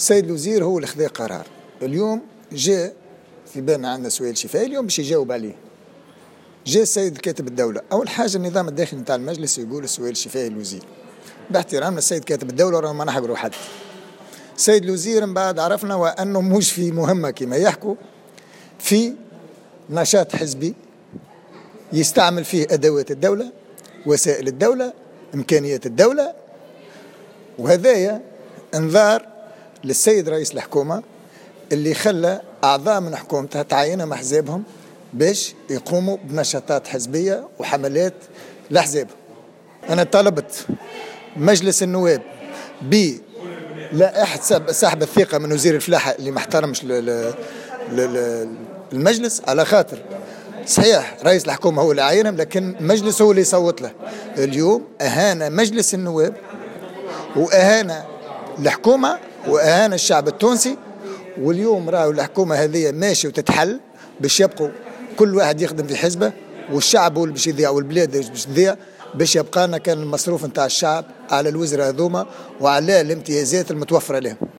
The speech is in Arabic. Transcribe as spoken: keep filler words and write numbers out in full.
السيد الوزير هو اللي خذا قرار. اليوم جاء في بالنا عندنا سؤال شفائي اليوم باش يجاوب عليه. جاء السيد كاتب الدولة، أول حاجة النظام الداخلي نتاع المجلس يقول السؤال الشفائي الوزير. باحترامنا السيد كاتب الدولة راه ما نحقروا حد. السيد الوزير من بعد عرفنا وأنه مش في مهمة كما يحكوا، في نشاط حزبي يستعمل فيه أدوات الدولة، وسائل الدولة، إمكانيات الدولة، وهذايا انذار للسيد رئيس الحكومة اللي خلى أعضاء من حكومتها تعينهم أحزابهم باش يقوموا بنشاطات حزبية وحملات لأحزابهم. أنا طلبت مجلس النواب ب لائحة سحب الثقة من وزير الفلاحة اللي ما احترمش المجلس، على خاطر صحيح رئيس الحكومة هو اللي عينهم لكن المجلس هو اللي يصوت له. اليوم أهان مجلس النواب وأهان الحكومة وأهان الشعب التونسي، واليوم راهو الحكومة هذه ماشي وتتحل باش يبقوا كل واحد يخدم في حزبه، والشعب هو اللي باش يضيع والبلاد باش تضيع، باش يبقى لنا كان المصروف نتاع الشعب على الوزراء هذوما وعلى الامتيازات المتوفرة لهم.